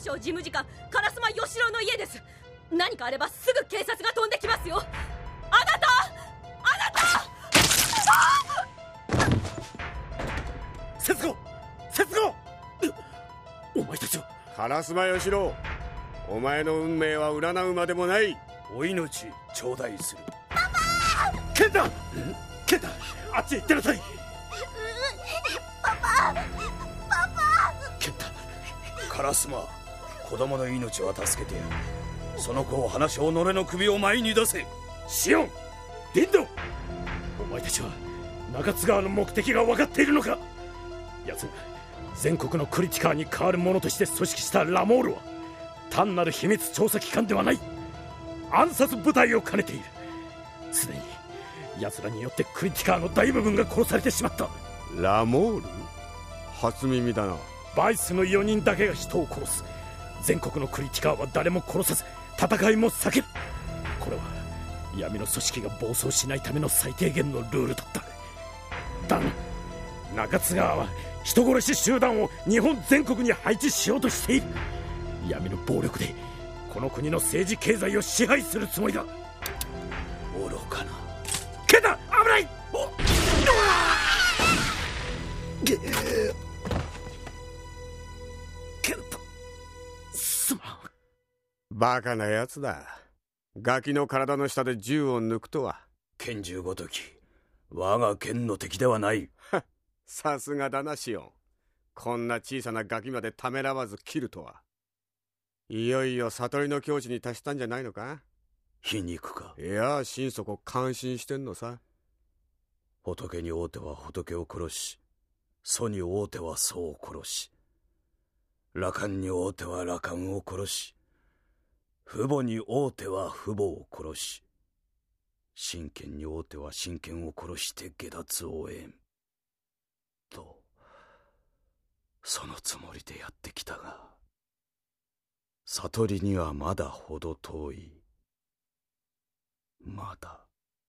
省事務次官烏丸義郎の家です。何かあればすぐ警察が飛んできますよ。あなた節子お前たちは。 烏丸義郎、お前の運命は占うまでもない。 お命頂戴する。パパ健太あっちへ行ってなさい。 パパ健太、烏丸、子供の命は助けてやる。その子を話しを己の首を前に出せ。シオン、ディンド、お前たちは中津川の目的が分かっているのか。奴が全国のクリティカーに代わる者として組織したラモールは単なる秘密調査機関ではない、暗殺部隊を兼ねている。すでに奴らによってクリティカーの大部分が殺されてしまった。 ラモール？初耳だな。 バイスの4人だけが人を殺す。全国のクリティカーは誰も殺さず戦いも避ける。これは闇の組織が暴走しないための最低限のルールだった。だが中津川は人殺し集団を日本全国に配置しようとしている。闇の暴力でこの国の政治経済を支配するつもりだ。愚かな。ケンタ、危ない。ケンタ、すまん。 バカなやつだ。ガキの体の下で銃を抜くとは。 拳銃ごとき我が剣の敵ではない。 さすがだなシオン。こんな小さなガキまでためらわず切るとは。いよいよ悟りの境地に達したんじゃないのか。 皮肉か。 いや、心底感心してんのさ。 仏に会うては仏を殺し、祖に会うては祖を殺し、羅漢に会うては羅漢を殺し、父母に会うては父母を殺し、真剣に会うては真剣を殺して下脱を得んと、そのつもりでやってきたが、悟りにはまだほど遠い。まだ。